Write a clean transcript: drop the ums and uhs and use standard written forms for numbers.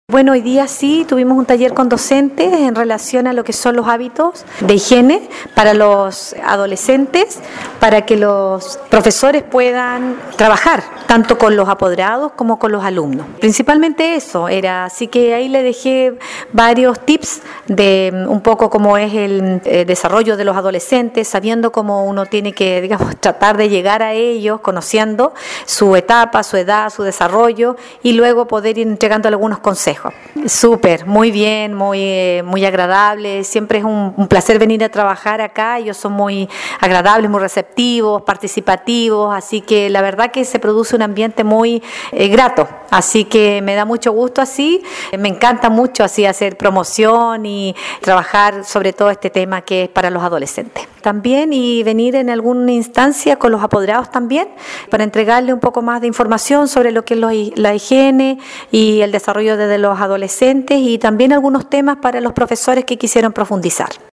Bueno, hoy día sí tuvimos un taller con docentes en relación a lo que son los hábitos de higiene para los adolescentes, para que los profesores puedan trabajar tanto con los apoderados como con los alumnos. Principalmente eso era, así que ahí le dejé varios tips de un poco cómo es el desarrollo de los adolescentes, sabiendo cómo uno tiene que, digamos, tratar de llegar a ellos, conociendo su etapa, su edad, su desarrollo y luego poder ir entregando algunos consejos. Súper, muy bien, muy agradable. Siempre es un placer venir a trabajar acá. Ellos son muy agradables, muy receptivos, participativos, así que la verdad que se produce un ambiente muy grato. Así que me da mucho gusto así. Me encanta mucho así hacer promoción y trabajar sobre todo este tema que es para los adolescentes. También y venir en alguna instancia con los apoderados también para entregarle un poco más de información sobre lo que es la higiene y el desarrollo de los adolescentes y también algunos temas para los profesores que quisieron profundizar.